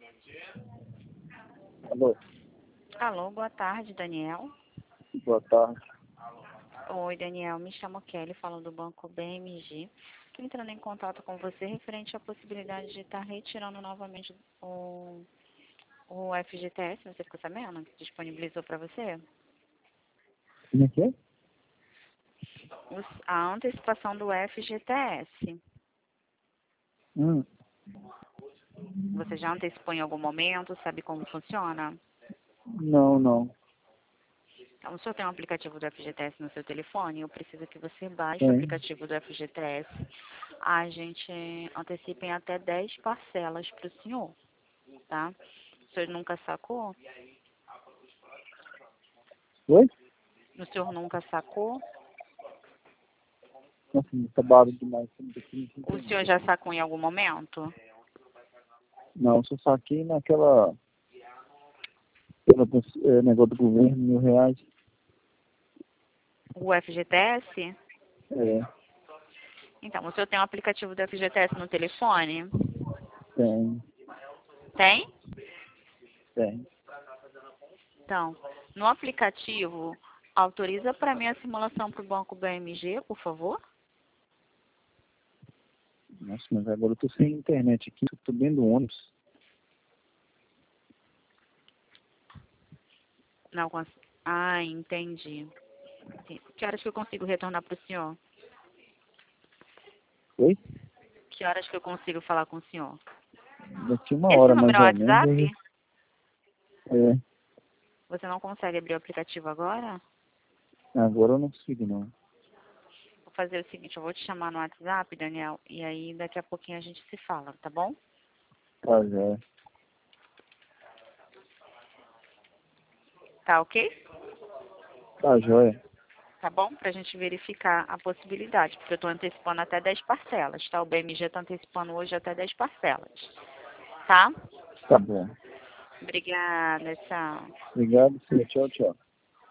Alô, Alô, boa tarde, Daniel. boa tarde. Oi, Daniel, me chamo Kelly, falo do Banco BMG. Estou entrando em contato com você referente à possibilidade de estar retirando novamente o FGTS, você ficou sabendo que disponibilizou para você? Como é que é? A antecipação do FGTS. Hum, Você já antecipou em algum momento? Sabe como funciona? não. Então, o senhor tem um aplicativo do FGTS no seu telefone? Eu preciso que você baixe o Tem. aplicativo do FGTS. A gente antecipa em até 10 parcelas para o senhor, tá? O senhor nunca sacou? Oi? O senhor nunca sacou? Nossa, tá barulho demais. O senhor já sacou em algum momento? Não, só saquei naquela... negócio do governo, R$ 1.000. O FGTS? É, Então, o senhor tem um aplicativo do FGTS no telefone? tem. Tem? Tem. Então, no aplicativo, autoriza para mim a simulação para o Banco BMG, por favor? Nossa, mas agora eu tô sem internet aqui, eu tô dentro do ônibus. Não consigo. Ah, entendi. Que horas que eu consigo retornar para o senhor? Oi? Que horas que eu consigo falar com o senhor? Daqui uma Esse hora mais número é o ou menos. WhatsApp? É, Você não consegue abrir o aplicativo agora? agora eu não consigo não. Vou fazer o seguinte, eu vou te chamar no WhatsApp, Daniel, e aí daqui a pouquinho a gente se fala, tá bom? Tá, já. Tá ok? Tá, joia. Tá bom? Pra gente verificar a possibilidade, porque eu tô antecipando até 10 parcelas, tá? O BMG tá antecipando hoje até 10 parcelas, tá? Tá bom. Obrigada, tchau. Obrigado, senhor. Tchau, tchau.